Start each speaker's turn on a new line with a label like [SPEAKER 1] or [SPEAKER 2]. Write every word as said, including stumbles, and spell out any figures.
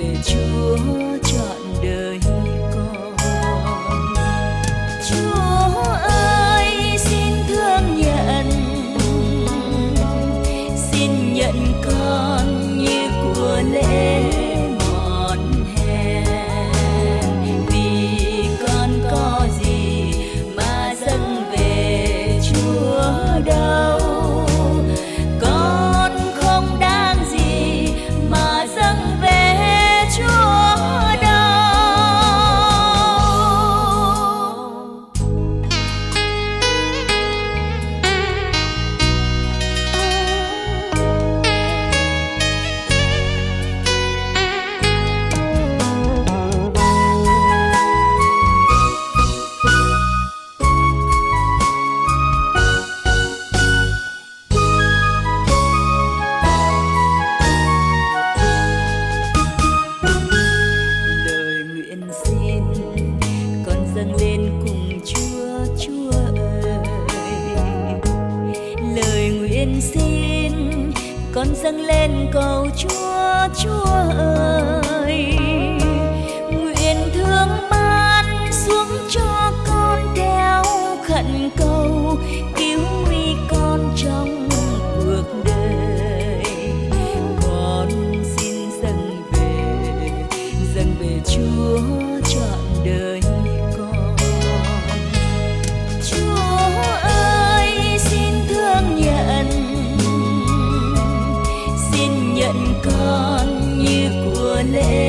[SPEAKER 1] về Chúa trọn đời con. Chúa ơi xin thương nhận, xin nhận con như của lễ mọn hèn, vì con có gì mà dâng về Chúa đâu. Con không đáng gì mà dâng về Chúa đâu. Lời nguyện xin con dâng lên cùng Chúa, Chúa ơi. Lời nguyện xin con dâng lên cầu Chúa, Chúa ơi. Nguyện thương ban xuống cho con theo khẩn cầu, cứu nguy con trong cuộc đời. Con xin dâng về, dâng về Chúa trọn đời con. Chúa ơi xin thương nhận, xin nhận con như của lễ